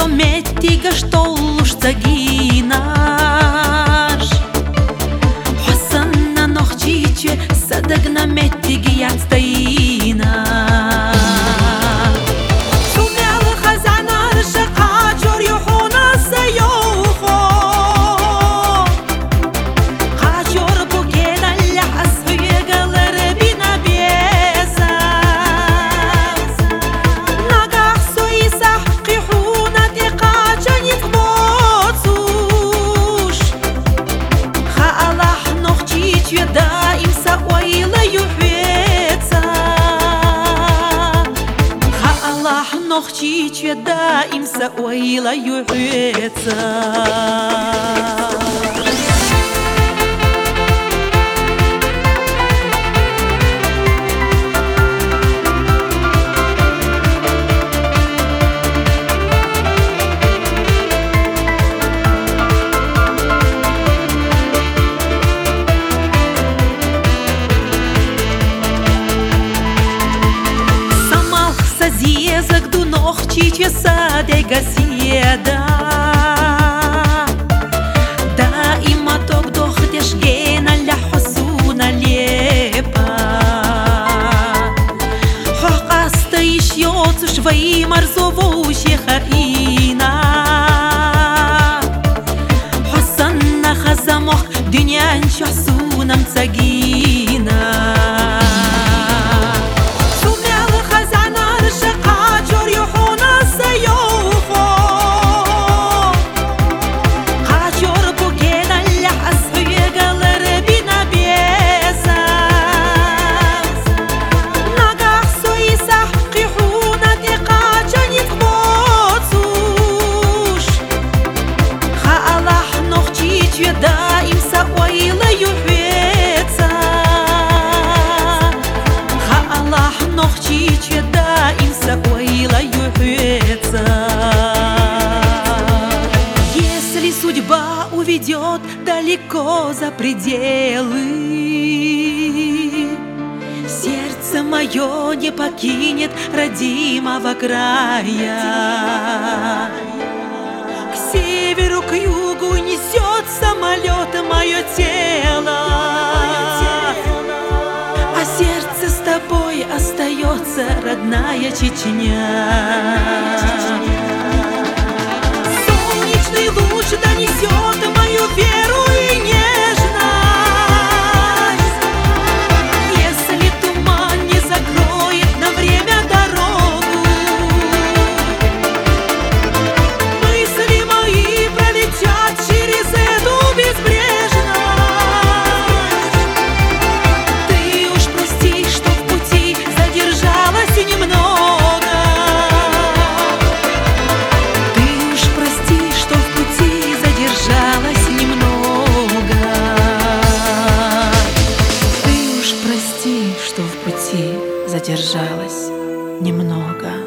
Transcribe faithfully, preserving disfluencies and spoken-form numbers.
somettiga stollush taginash Hosanna noch chiche sadagna mettigi yatstaina noch chiche da im sa oila yuhetsa Chiche sade gasieda Da ima tok dohtеш gena la husuna lepa Hoqasta ishyots shvai marzovushi khaina Hosanna khazamokh dünyan shahsunam tsagina Если судьба уведет далеко за пределы, сердце мое не покинет родимого края. К северу, к югу несет самолет мое тело, а сердце с тобой остается, родная Чечня. Солнечный луч донесет мою веру и нежность, если туман не закроет на время дорогу. Мысли мои пролетят через эту безбрежность. Ты уж прости, что в пути задержалась немного. Ты уж прости, что в пути задержалась немного. Ты уж прости, что в пути задержалась немного.